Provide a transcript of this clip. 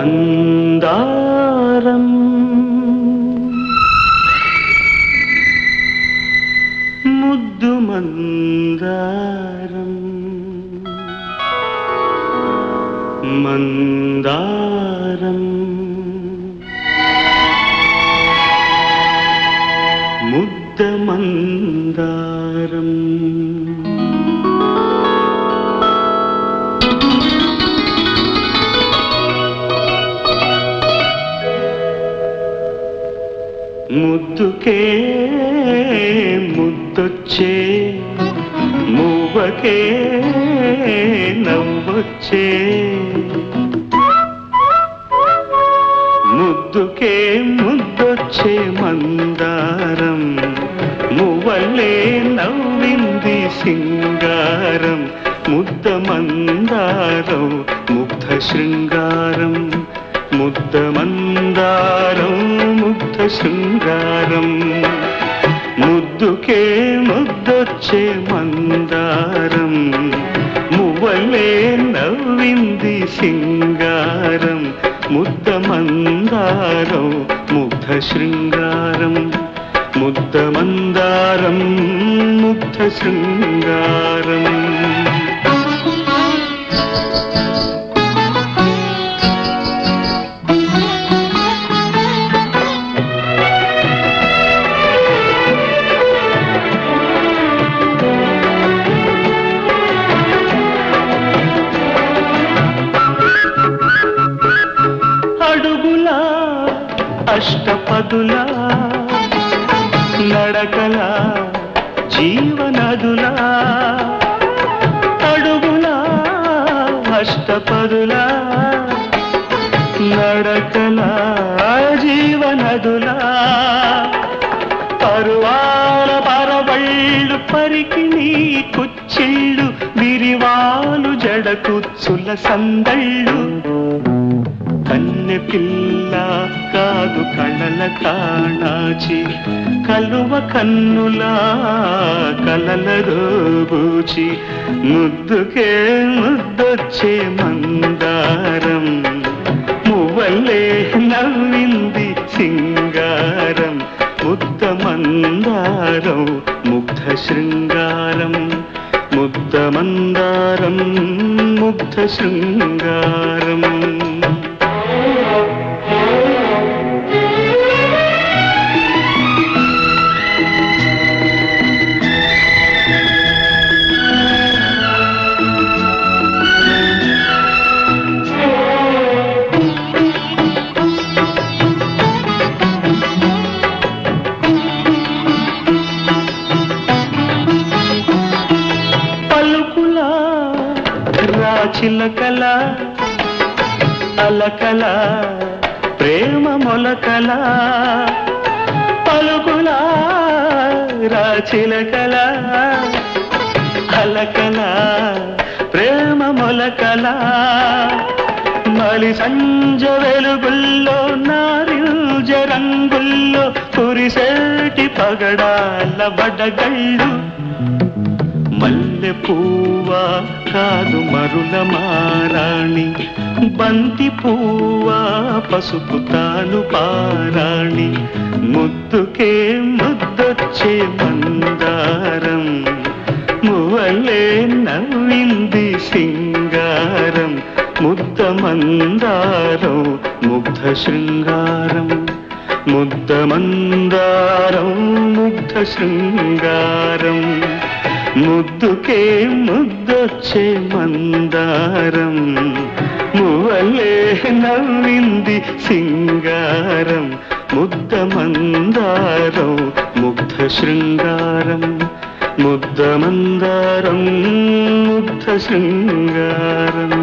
మందారం ముద్దు మందారం మందారం ముద్ద మందారం ముద్దుకే ముద్దొచ్చే మూవకే నవ్వొచ్చే ముద్దుకే ముద్దొచ్చే మందారం మువ్వలే నవ్వింది సింగారం ముద్ద మందారం ముగ్ధ శృంగారం ముద్ద మందారం ముగ్ధ శృంగారం ముద్దుకే ముద్దొచ్చే మందారం మువ్వలే నవ్వింది సింగారం ముద్ద మందారం ముగ్ధ శృంగారం ముద్ద మందారం ముగ్ధ శృంగారం అష్టపదులా నడకలా జీవనదులా అడుగులా అష్టపదులా నడకలా జీవనదులా పరువాల పరవళ్ళు పరికిణీ కుచ్చిళ్ళు విరివాలు జడకుచ్చుల సందళ్ళు కన్నె పిల్ల కాదు కళల కాణాచి కలువ కన్నులా కలల రోబూచి ముద్దుకే ముద్దొచ్చే మందారం మువ్వలే నవ్వింది సింగారం ముద్ద మందారం ముగ్ధ శృంగారం ముద్ద మందారం ముగ్ధ శృంగారం చిలకల అలకల ప్రేమ మొలకల పలుకుల రాచిలకల అలకల ప్రేమ మొలకల మలి సంజ వెలుగుల్లో నారింజ రంగుల్లో కురిసేటి పగడాల బడగళ్ళు మల్లె పువ్వా కాదు మరుల మారాణి బంతి పువ్వా పసుపు తాను పారాణి ముద్దుకే ముద్దొచ్చే మందారం మువ్వలే నవ్వింది సింగారం ముద్ద మందారం ముగ్ధ శృంగారం ముద్ద మందారం ముగ్ధ శృంగారం ముద్దుకే ముద్దొచ్చే మందారం మువ్వలే నవ్వింది సింగారం ముద్ద మందారం ముగ్ధ శృంగారం ముద్ద మందారం ముగ్ధ శృంగారం